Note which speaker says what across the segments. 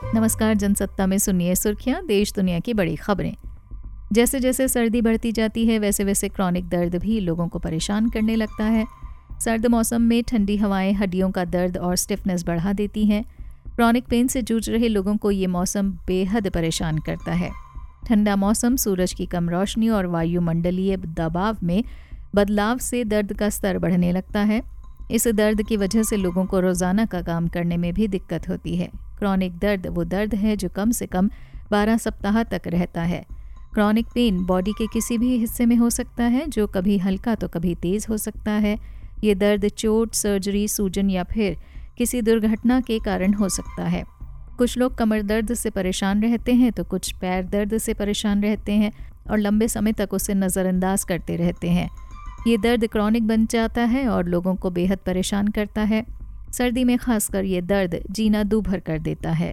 Speaker 1: नमस्कार, जनसत्ता में सुनिए सुर्खियां, देश दुनिया की बड़ी खबरें। जैसे जैसे सर्दी बढ़ती जाती है वैसे वैसे क्रॉनिक दर्द भी लोगों को परेशान करने लगता है। सर्द मौसम में ठंडी हवाएं हड्डियों का दर्द और स्टिफनेस बढ़ा देती हैं। क्रॉनिक पेन से जूझ रहे लोगों को ये मौसम बेहद परेशान करता है। ठंडा मौसम, सूरज की कम रोशनी और वायुमंडलीय दबाव में बदलाव से दर्द का स्तर बढ़ने लगता है। इस दर्द की वजह से लोगों को रोज़ाना का काम करने में भी दिक्कत होती है। क्रॉनिक दर्द वो दर्द है जो कम से कम 12 सप्ताह तक रहता है। क्रॉनिक पेन बॉडी के किसी भी हिस्से में हो सकता है, जो कभी हल्का तो कभी तेज़ हो सकता है। ये दर्द चोट, सर्जरी, सूजन या फिर किसी दुर्घटना के कारण हो सकता है। कुछ लोग कमर दर्द से परेशान रहते हैं तो कुछ पैर दर्द से परेशान रहते हैं और लंबे समय तक उसे नज़रअंदाज करते रहते हैं। ये दर्द क्रॉनिक बन जाता है और लोगों को बेहद परेशान करता है। सर्दी में खासकर ये दर्द जीना दूभर कर देता है।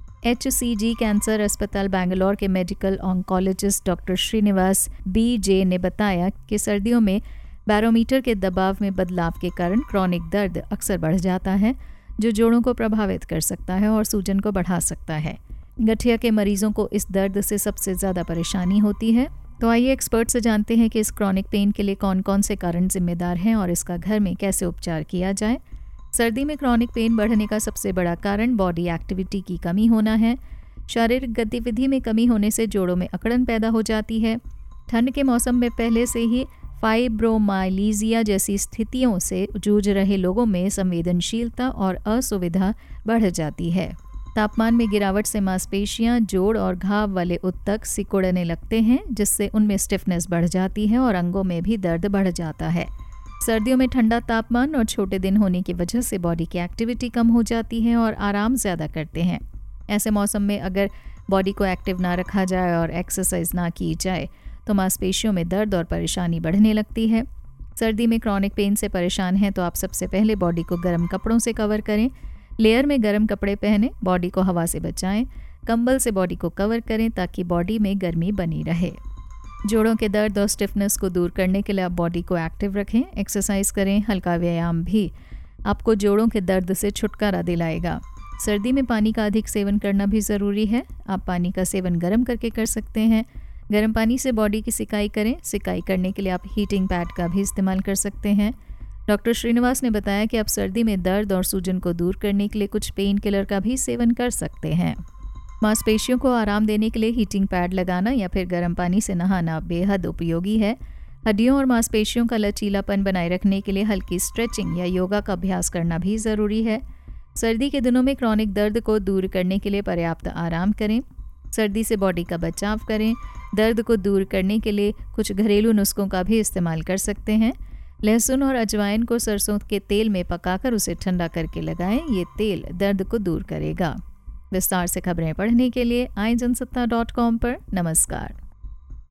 Speaker 1: HCG कैंसर अस्पताल बैंगलोर के medical oncologist doctor Srinivas BJ ने बताया कि सर्दियों में बैरोमीटर के दबाव में बदलाव के कारण क्रॉनिक दर्द अक्सर बढ़ जाता है, जो जोड़ों को प्रभावित कर सकता है और सूजन को बढ़ा सकता है। गठिया के मरीजों को इस दर्द से सबसे ज़्यादा परेशानी होती है। तो आइए एक्सपर्ट से जानते हैं कि इस क्रॉनिक पेन के लिए कौन कौन से कारण जिम्मेदार हैं और इसका घर में कैसे उपचार किया जाए। सर्दी में क्रॉनिक पेन बढ़ने का सबसे बड़ा कारण बॉडी एक्टिविटी की कमी होना है। शारीरिक गतिविधि में कमी होने से जोड़ों में अकड़न पैदा हो जाती है। ठंड के मौसम में पहले से ही फाइब्रोमाइलीजिया जैसी स्थितियों से जूझ रहे लोगों में संवेदनशीलता और असुविधा बढ़ जाती है। तापमान में गिरावट से मांसपेशियां, जोड़ और घाव वाले ऊतक सिकुड़ने लगते हैं, जिससे उनमें स्टिफनेस बढ़ जाती है और अंगों में भी दर्द बढ़ जाता है। सर्दियों में ठंडा तापमान और छोटे दिन होने की वजह से बॉडी की एक्टिविटी कम हो जाती है और आराम ज़्यादा करते हैं। ऐसे मौसम में अगर बॉडी को एक्टिव ना रखा जाए और एक्सरसाइज ना की जाए तो मांसपेशियों में दर्द और परेशानी बढ़ने लगती है। सर्दी में क्रॉनिक पेन से परेशान हैं तो आप सबसे पहले बॉडी को गर्म कपड़ों से कवर करें। लेयर में गर्म कपड़े पहनें, बॉडी को हवा से बचाएं। कंबल से बॉडी को कवर करें ताकि बॉडी में गर्मी बनी रहे। जोड़ों के दर्द और स्टिफनेस को दूर करने के लिए आप बॉडी को एक्टिव रखें, एक्सरसाइज करें। हल्का व्यायाम भी आपको जोड़ों के दर्द से छुटकारा दिलाएगा। सर्दी में पानी का अधिक सेवन करना भी ज़रूरी है। आप पानी का सेवन गर्म करके कर सकते हैं। गर्म पानी से बॉडी की सिकाई करें। सिकाई करने के लिए आप हीटिंग पैड का भी इस्तेमाल कर सकते हैं। डॉक्टर श्रीनिवास ने बताया कि आप सर्दी में दर्द और सूजन को दूर करने के लिए कुछ पेन किलर का भी सेवन कर सकते हैं। मांसपेशियों को आराम देने के लिए हीटिंग पैड लगाना या फिर गर्म पानी से नहाना बेहद उपयोगी है। हड्डियों और मांसपेशियों का लचीलापन बनाए रखने के लिए हल्की स्ट्रेचिंग या योगा का अभ्यास करना भी ज़रूरी है। सर्दी के दिनों में क्रॉनिक दर्द को दूर करने के लिए पर्याप्त आराम करें। सर्दी से बॉडी का बचाव करें। दर्द को दूर करने के लिए कुछ घरेलू नुस्खों का भी इस्तेमाल कर सकते हैं। लहसुन और अजवाइन को सरसों के तेल में पकाकर उसे ठंडा करके लगाएं। ये तेल दर्द को दूर करेगा। विस्तार से खबरें पढ़ने के लिए आएं जनसत्ता.com पर। नमस्कार।